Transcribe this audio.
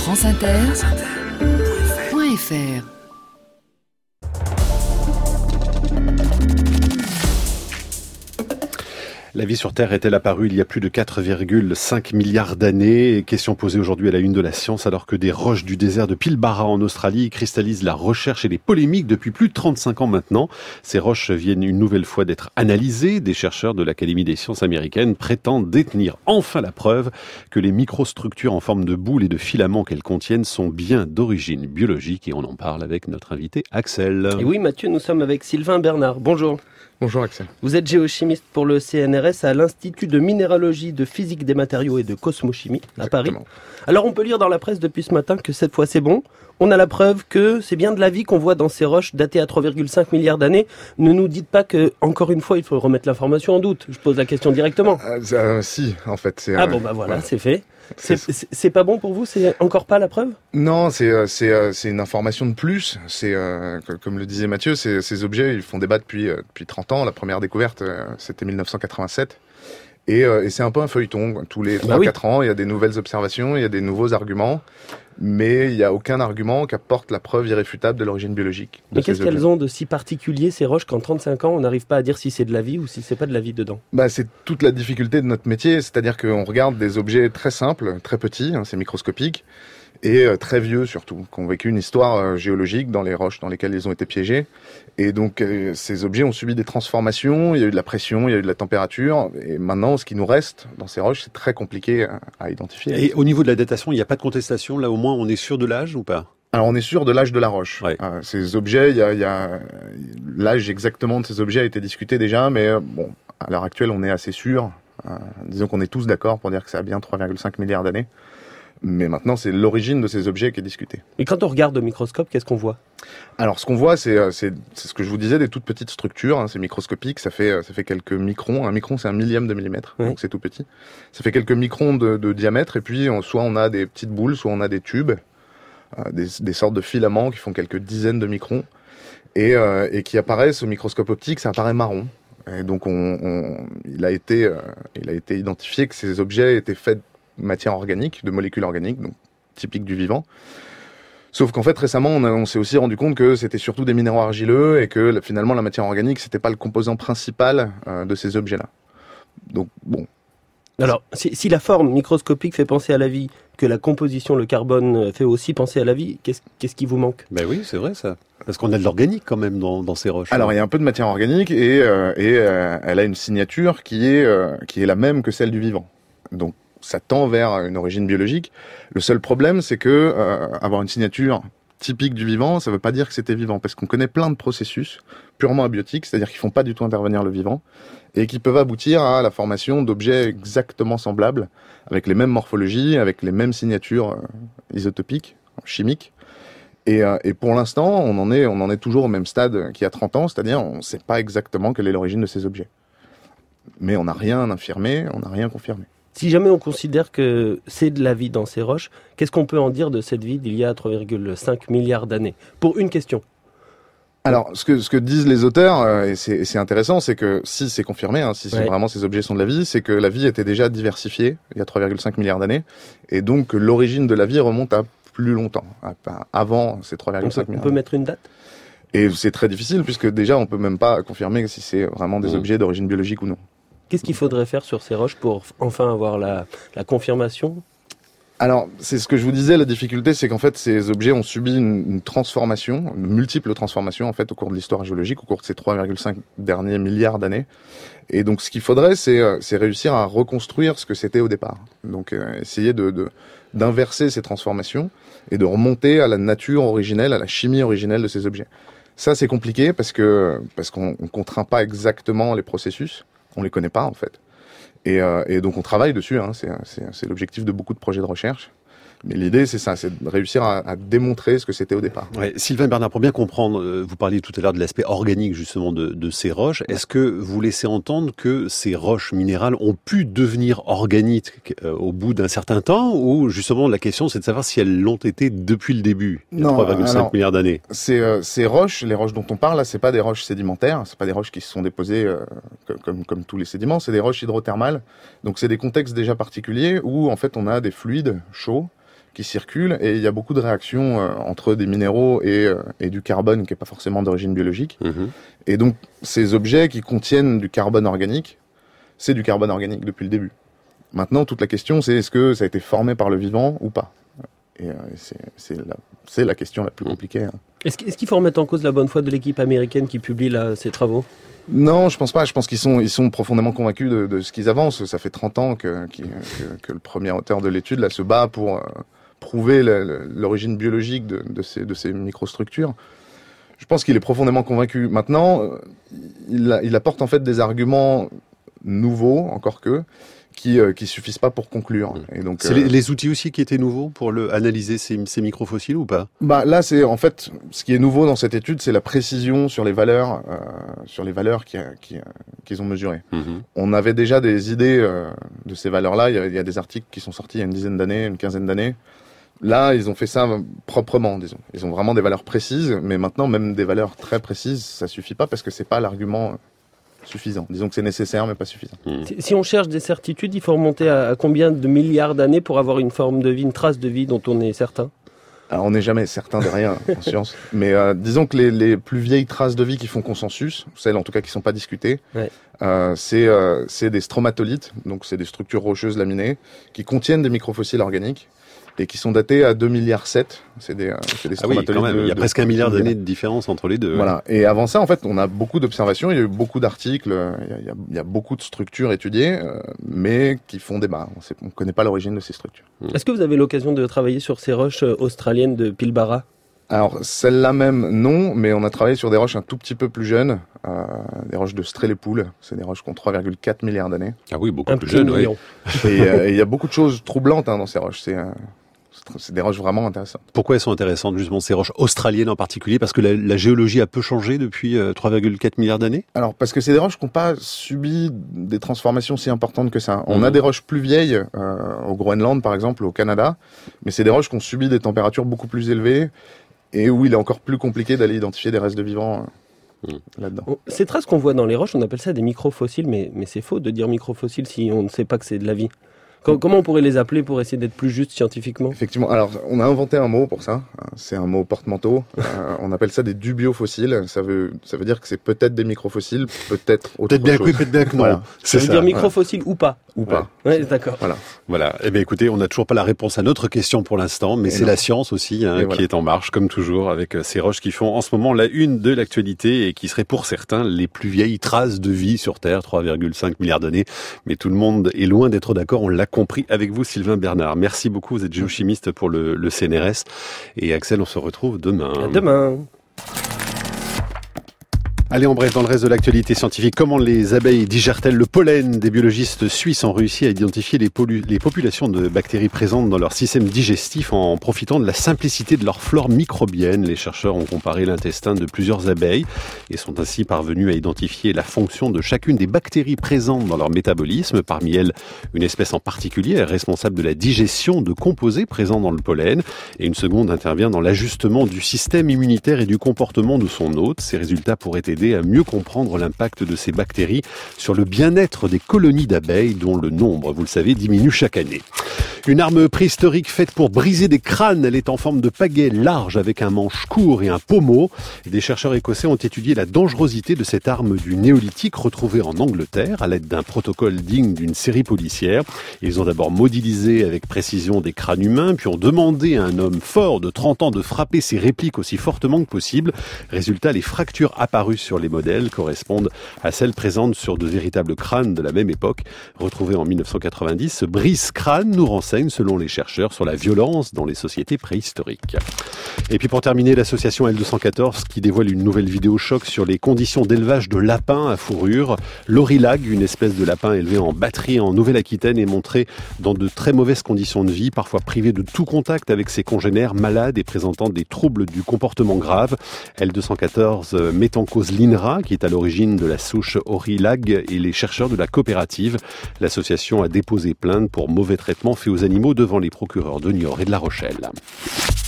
franceinter.fr. La vie sur Terre est-elle apparue il y a plus de 4,5 milliards d'années? Question posée aujourd'hui à la une de la science, alors que des roches du désert de Pilbara en Australie cristallisent la recherche et les polémiques depuis plus de 35 ans maintenant. Ces roches viennent une nouvelle fois d'être analysées. Des chercheurs de l'Académie des sciences américaines prétendent détenir enfin la preuve que les microstructures en forme de boules et de filaments qu'elles contiennent sont bien d'origine biologique. Et on en parle avec notre invité Axel. Et oui Mathieu, nous sommes avec Sylvain Bernard. Bonjour. Bonjour Axel. Vous êtes géochimiste pour le CNRS à l'Institut de minéralogie, de physique des matériaux et de cosmochimie à Paris. Alors on peut lire dans la presse depuis ce matin que cette fois c'est bon. On a la preuve que c'est bien de la vie qu'on voit dans ces roches datées à 3,5 milliards d'années. Ne nous dites pas que, encore une fois, il faut remettre l'information en doute. Je pose la question directement. Si, en fait. Voilà, c'est fait. C'est pas bon pour vous? C'est encore pas la preuve? Non, c'est une information de plus. C'est comme le disait Mathieu, ces objets ils font débat depuis 30 ans. La première découverte c'était 1987 et c'est un peu un feuilleton. Tous les 3-4 ans, il y a des nouvelles observations, il y a des nouveaux arguments, mais il y a aucun argument qui apporte la preuve irréfutable de l'origine biologique. Mais qu'est-ce qu'elles ont de si particulier ces roches qu'en 35 ans on n'arrive pas à dire si c'est de la vie ou si c'est pas de la vie dedans? C'est toute la difficulté de notre métier, c'est-à-dire qu'on regarde des objets très simples, très petits, c'est microscopique, et très vieux surtout, qui ont vécu une histoire géologique dans les roches dans lesquelles ils ont été piégés. Et donc ces objets ont subi des transformations, il y a eu de la pression, il y a eu de la température, et maintenant ce qui nous reste dans ces roches, c'est très compliqué à identifier. Et au niveau de la datation, il n'y a pas de contestation, là au moins on est sûr de l'âge ou pas? Alors on est sûr de l'âge de la roche. Ouais. Ces objets, l'âge exactement de ces objets a été discuté déjà, mais à l'heure actuelle on est assez sûr. Disons qu'on est tous d'accord pour dire que ça a bien 3,5 milliards d'années. Mais maintenant, c'est l'origine de ces objets qui est discutée. Et quand on regarde au microscope, qu'est-ce qu'on voit? Alors, ce qu'on voit, c'est ce que je vous disais, des toutes petites structures. C'est microscopique, ça fait quelques microns. Un micron, c'est un millième de millimètre, donc c'est tout petit. Ça fait quelques microns de diamètre, et puis soit on a des petites boules, soit on a des tubes, des sortes de filaments qui font quelques dizaines de microns, et qui apparaissent au microscope optique, ça apparaît marron. Et donc, il a été identifié que ces objets étaient faits matière organique, de molécules organiques, donc typiques du vivant. Sauf qu'en fait, récemment, on s'est aussi rendu compte que c'était surtout des minéraux argileux et que finalement, la matière organique, c'était pas le composant principal de ces objets-là. Donc, bon. Alors, si la forme microscopique fait penser à la vie, que la composition, le carbone, fait aussi penser à la vie, qu'est-ce qui vous manque? Ben oui, c'est vrai ça. Parce qu'on a de l'organique quand même dans ces roches. Alors, il y a un peu de matière organique et elle a une signature qui est la même que celle du vivant. Donc, ça tend vers une origine biologique. Le seul problème, c'est que avoir une signature typique du vivant, ça veut pas dire que c'était vivant, parce qu'on connaît plein de processus purement abiotiques, c'est-à-dire qu'ils font pas du tout intervenir le vivant, et qui peuvent aboutir à la formation d'objets exactement semblables, avec les mêmes morphologies, avec les mêmes signatures isotopiques, chimiques. Et pour l'instant, on en est toujours au même stade qu'il y a 30 ans, c'est-à-dire on sait pas exactement quelle est l'origine de ces objets. Mais on n'a rien affirmé, on n'a rien confirmé. Si jamais on considère que c'est de la vie dans ces roches, qu'est-ce qu'on peut en dire de cette vie d'il y a 3,5 milliards d'années? Pour une question. Alors, ce que disent les auteurs, et c'est intéressant, c'est que si c'est confirmé, si vraiment ces objets sont de la vie, c'est que la vie était déjà diversifiée il y a 3,5 milliards d'années, et donc l'origine de la vie remonte à plus longtemps, avant ces 3,5 milliards. On peut mettre une date? Et c'est très difficile, puisque déjà on peut même pas confirmer si c'est vraiment des objets d'origine biologique ou non. Qu'est-ce qu'il faudrait faire sur ces roches pour enfin avoir la confirmation? Alors, c'est ce que je vous disais, la difficulté, c'est qu'en fait, ces objets ont subi une transformation, une multiple transformation, en fait, au cours de l'histoire géologique, au cours de ces 3,5 derniers milliards d'années. Et donc, ce qu'il faudrait, c'est réussir à reconstruire ce que c'était au départ. Donc, essayer d'inverser ces transformations et de remonter à la nature originelle, à la chimie originelle de ces objets. Ça, c'est compliqué parce qu'on contraint pas exactement les processus. On les connaît pas, en fait. Et donc on travaille dessus, c'est l'objectif de beaucoup de projets de recherche. Mais l'idée, c'est ça, c'est de réussir à démontrer ce que c'était au départ. Ouais, Sylvain Bernard, pour bien comprendre, vous parliez tout à l'heure de l'aspect organique justement de ces roches. Est-ce que vous laissez entendre que ces roches minérales ont pu devenir organiques au bout d'un certain temps, ou justement la question c'est de savoir si elles l'ont été depuis le début, il y a 3,5 milliards d'années? Ces roches, les roches dont on parle, là, c'est pas des roches sédimentaires, c'est pas des roches qui se sont déposées comme tous les sédiments, c'est des roches hydrothermales. Donc c'est des contextes déjà particuliers où en fait on a des fluides chauds qui circulent, et il y a beaucoup de réactions entre des minéraux et du carbone qui n'est pas forcément d'origine biologique. Et donc, ces objets qui contiennent du carbone organique, c'est du carbone organique depuis le début. Maintenant, toute la question, c'est est-ce que ça a été formé par le vivant ou pas ? Et c'est la question la plus compliquée. Est-ce qu'il faut remettre en cause la bonne foi de l'équipe américaine qui publie ces travaux ? Non, je pense pas. Je pense qu'ils sont profondément convaincus de ce qu'ils avancent. Ça fait 30 ans que le premier auteur de l'étude là se bat pour prouver l'origine biologique de ces microstructures. Je pense qu'il est profondément convaincu. Maintenant, il apporte en fait des arguments nouveaux, encore qui suffisent pas pour conclure. Et donc, c'est les outils aussi qui étaient nouveaux pour analyser ces microfossiles ou pas ? Là, c'est en fait ce qui est nouveau dans cette étude, c'est la précision sur les valeurs qu'ils ont mesurées. On avait déjà des idées de ces valeurs-là. Il y a des articles qui sont sortis il y a une dizaine d'années, une quinzaine d'années. Là, ils ont fait ça proprement, disons. Ils ont vraiment des valeurs précises, mais maintenant, même des valeurs très précises, ça suffit pas parce que c'est pas l'argument suffisant. Disons que c'est nécessaire, mais pas suffisant. Si on cherche des certitudes, il faut remonter à combien de milliards d'années pour avoir une forme de vie, une trace de vie dont on est certain ? Alors, on n'est jamais certain de rien en science, mais disons que les plus vieilles traces de vie qui font consensus, celles en tout cas qui sont pas discutées, c'est des stromatolites, donc c'est des structures rocheuses laminées qui contiennent des microfossiles organiques et qui sont datés à 2,7 milliards. C'est des stromatolites. Quand même. Il y a presque 1 milliard d'années de différence entre les deux. Voilà. Et avant ça, en fait, on a beaucoup d'observations, il y a eu beaucoup d'articles, il y a beaucoup de structures étudiées, mais qui font débat. On ne connaît pas l'origine de ces structures. Est-ce que vous avez l'occasion de travailler sur ces roches australiennes de Pilbara ? Alors, celle-là même, non, mais on a travaillé sur des roches un tout petit peu plus jeunes, des roches de Strellepool. C'est des roches qui ont 3,4 milliards d'années. Ah oui, beaucoup plus jeunes, oui. Et il y a beaucoup de choses troublantes dans ces roches. C'est des roches vraiment intéressantes. Pourquoi elles sont intéressantes, justement, ces roches australiennes en particulier ? Parce que la géologie a peu changé depuis 3,4 milliards d'années ? Alors, parce que c'est des roches qui n'ont pas subi des transformations si importantes que ça. On a des roches plus vieilles, au Groenland par exemple, au Canada, mais c'est des roches qui ont subi des températures beaucoup plus élevées, et où il est encore plus compliqué d'aller identifier des restes de vivants là-dedans. Ces traces qu'on voit dans les roches, on appelle ça des microfossiles, mais c'est faux de dire microfossiles si on ne sait pas que c'est de la vie. Comment on pourrait les appeler pour essayer d'être plus juste scientifiquement ? Effectivement, alors on a inventé un mot pour ça, c'est un mot porte-manteau, on appelle ça des dubiofossiles, ça veut dire que c'est peut-être des microfossiles, peut-être autre chose. Peut-être bien que oui, peut-être bien que non. Voilà. Ça veut dire microfossile ou pas. Ou pas. Ouais, d'accord. Voilà. Eh bien, écoutez, on n'a toujours pas la réponse à notre question pour l'instant, mais c'est la science aussi qui est en marche, comme toujours, avec ces roches qui font en ce moment la une de l'actualité et qui seraient pour certains les plus vieilles traces de vie sur Terre, 3,5 milliards d'années. Mais tout le monde est loin d'être d'accord, on l'a compris avec vous, Sylvain Bernard. Merci beaucoup, vous êtes géochimiste pour le CNRS. Et Axel, on se retrouve demain. À demain. Allez, en bref, dans le reste de l'actualité scientifique, comment les abeilles digèrent-elles le pollen ? Des biologistes suisses ont réussi à identifier les populations de bactéries présentes dans leur système digestif en profitant de la simplicité de leur flore microbienne. Les chercheurs ont comparé l'intestin de plusieurs abeilles et sont ainsi parvenus à identifier la fonction de chacune des bactéries présentes dans leur métabolisme. Parmi elles, une espèce en particulier est responsable de la digestion de composés présents dans le pollen et une seconde intervient dans l'ajustement du système immunitaire et du comportement de son hôte. Ces résultats pourraient aider à mieux comprendre l'impact de ces bactéries sur le bien-être des colonies d'abeilles dont le nombre, vous le savez, diminue chaque année. Une arme préhistorique faite pour briser des crânes, elle est en forme de pagaie large avec un manche court et un pommeau. Des chercheurs écossais ont étudié la dangerosité de cette arme du néolithique retrouvée en Angleterre à l'aide d'un protocole digne d'une série policière. Ils ont d'abord modélisé avec précision des crânes humains, puis ont demandé à un homme fort de 30 ans de frapper ces répliques aussi fortement que possible. Résultat, les fractures apparues sur les modèles correspondent à celles présentes sur de véritables crânes de la même époque. Retrouvés en 1990, ce brise-crâne nous renseigne, selon les chercheurs, sur la violence dans les sociétés préhistoriques. Et puis pour terminer, l'association L214 qui dévoile une nouvelle vidéo choc sur les conditions d'élevage de lapins à fourrure. L'orilag, une espèce de lapin élevé en batterie en Nouvelle-Aquitaine, est montré dans de très mauvaises conditions de vie, parfois privé de tout contact avec ses congénères, malades et présentant des troubles du comportement grave. L214 met en cause l'INRA, qui est à l'origine de la souche orilag, et les chercheurs de la coopérative. L'association a déposé plainte pour mauvais traitement fait aux animaux devant les procureurs de Niort et de La Rochelle.